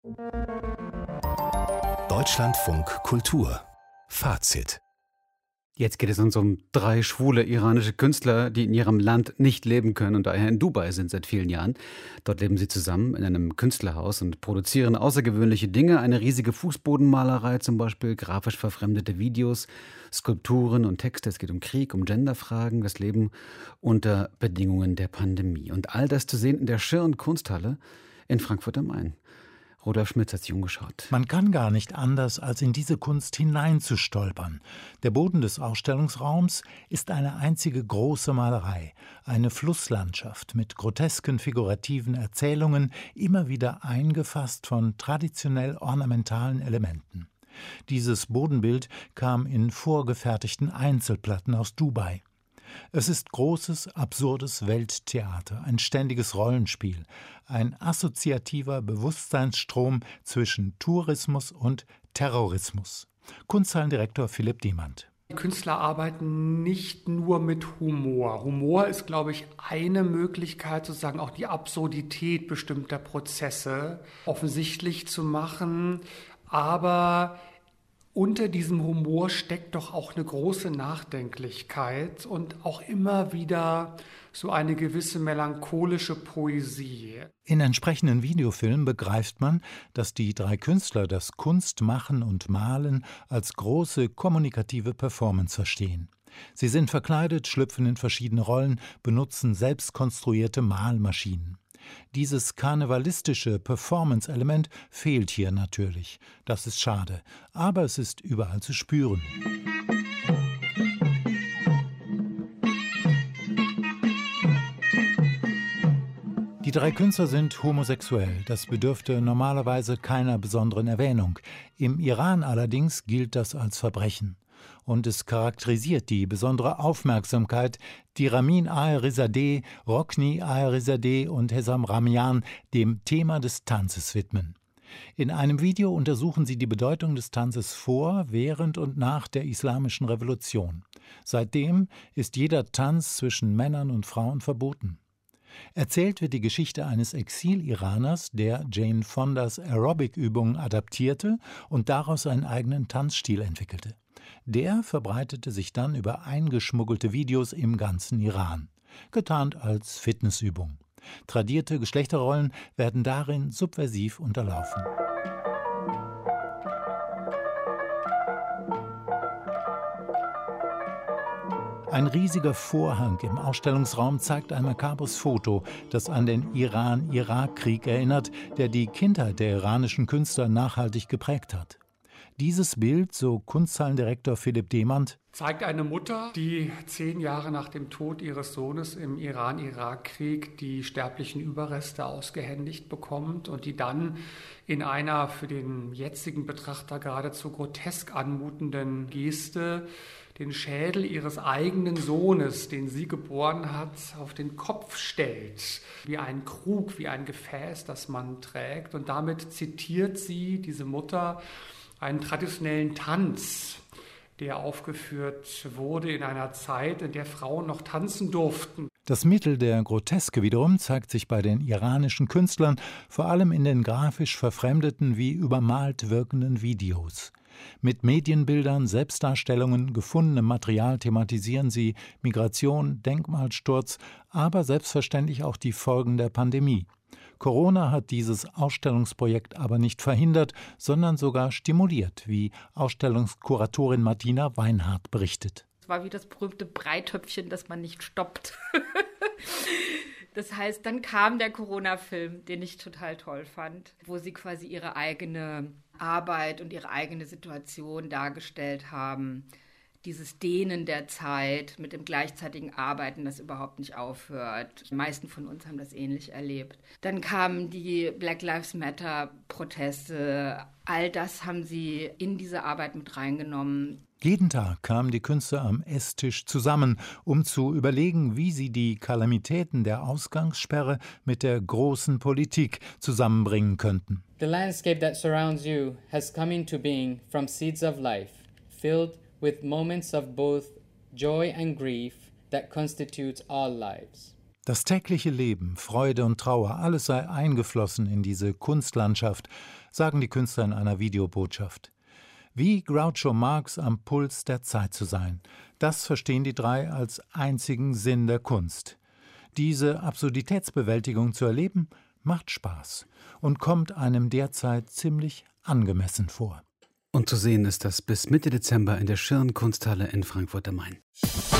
Deutschlandfunk Kultur Fazit. Jetzt geht es uns um 3 schwule iranische Künstler, die in ihrem Land nicht leben können und daher in Dubai sind seit vielen Jahren. Dort leben sie zusammen in einem Künstlerhaus und produzieren außergewöhnliche Dinge. Eine riesige Fußbodenmalerei zum Beispiel, grafisch verfremdete Videos, Skulpturen und Texte. Es geht um Krieg, um Genderfragen, das Leben unter Bedingungen der Pandemie. Und all das zu sehen in der Schirn Kunsthalle in Frankfurt am Main. Rudolf Schmitz hat sich umgeschaut. Man kann gar nicht anders, als in diese Kunst hineinzustolpern. Der Boden des Ausstellungsraums ist eine einzige große Malerei, eine Flusslandschaft mit grotesken figurativen Erzählungen, immer wieder eingefasst von traditionell ornamentalen Elementen. Dieses Bodenbild kam in vorgefertigten Einzelplatten aus Dubai. Es ist großes, absurdes Welttheater, ein ständiges Rollenspiel, ein assoziativer Bewusstseinsstrom zwischen Tourismus und Terrorismus. Kunsthallendirektor Philipp Demand. Die Künstler arbeiten nicht nur mit Humor. Humor ist, glaube ich, eine Möglichkeit, sozusagen auch die Absurdität bestimmter Prozesse offensichtlich zu machen, aber unter diesem Humor steckt doch auch eine große Nachdenklichkeit und auch immer wieder so eine gewisse melancholische Poesie. In entsprechenden Videofilmen begreift man, dass die 3 Künstler das Kunstmachen und Malen als große kommunikative Performance verstehen. Sie sind verkleidet, schlüpfen in verschiedene Rollen, benutzen selbst konstruierte Malmaschinen. Dieses karnevalistische Performance-Element fehlt hier natürlich. Das ist schade, aber es ist überall zu spüren. Die 3 Künstler sind homosexuell. Das bedürfte normalerweise keiner besonderen Erwähnung. Im Iran allerdings gilt das als Verbrechen. Und es charakterisiert die besondere Aufmerksamkeit, die Ramin Aherizadeh, Rokni Aherizadeh und Hesam Ramian dem Thema des Tanzes widmen. In einem Video untersuchen sie die Bedeutung des Tanzes vor, während und nach der Islamischen Revolution. Seitdem ist jeder Tanz zwischen Männern und Frauen verboten. Erzählt wird die Geschichte eines Exil-Iraners, der Jane Fondas Aerobic-Übungen adaptierte und daraus einen eigenen Tanzstil entwickelte. Der verbreitete sich dann über eingeschmuggelte Videos im ganzen Iran, getarnt als Fitnessübung. Tradierte Geschlechterrollen werden darin subversiv unterlaufen. Ein riesiger Vorhang im Ausstellungsraum zeigt ein makabres Foto, das an den Iran-Irak-Krieg erinnert, der die Kindheit der iranischen Künstler nachhaltig geprägt hat. Dieses Bild, so Kunsthallendirektor Philipp Demand, zeigt eine Mutter, die 10 Jahre nach dem Tod ihres Sohnes im Iran-Irak-Krieg die sterblichen Überreste ausgehändigt bekommt und die dann in einer für den jetzigen Betrachter geradezu grotesk anmutenden Geste den Schädel ihres eigenen Sohnes, den sie geboren hat, auf den Kopf stellt, wie ein Krug, wie ein Gefäß, das man trägt. Und damit zitiert sie, diese Mutter, einen traditionellen Tanz, der aufgeführt wurde in einer Zeit, in der Frauen noch tanzen durften. Das Mittel der Groteske wiederum zeigt sich bei den iranischen Künstlern, vor allem in den grafisch verfremdeten wie übermalt wirkenden Videos. Mit Medienbildern, Selbstdarstellungen, gefundenem Material thematisieren sie Migration, Denkmalsturz, aber selbstverständlich auch die Folgen der Pandemie. Corona hat dieses Ausstellungsprojekt aber nicht verhindert, sondern sogar stimuliert, wie Ausstellungskuratorin Martina Weinhardt berichtet. Es war wie das berühmte Breitöpfchen, das man nicht stoppt. Das heißt, dann kam der Corona-Film, den ich total toll fand, wo sie quasi ihre eigene Arbeit und ihre eigene Situation dargestellt haben. Dieses Dehnen der Zeit mit dem gleichzeitigen Arbeiten, das überhaupt nicht aufhört. Die meisten von uns haben das ähnlich erlebt. Dann kamen die Black Lives Matter-Proteste. All das haben sie in diese Arbeit mit reingenommen. Jeden Tag kamen die Künstler am Esstisch zusammen, um zu überlegen, wie sie die Kalamitäten der Ausgangssperre mit der großen Politik zusammenbringen könnten. The landscape that surrounds you has come into being from seeds of life, filled with moments of both joy and grief that constitutes all lives. Das tägliche Leben, Freude und Trauer, alles sei eingeflossen in diese Kunstlandschaft, sagen die Künstler in einer Videobotschaft. Wie Groucho Marx am Puls der Zeit zu sein, das verstehen die drei als einzigen Sinn der Kunst. Diese Absurditätsbewältigung zu erleben, macht Spaß und kommt einem derzeit ziemlich angemessen vor. Und zu sehen ist das bis Mitte Dezember in der Schirn Kunsthalle in Frankfurt am Main.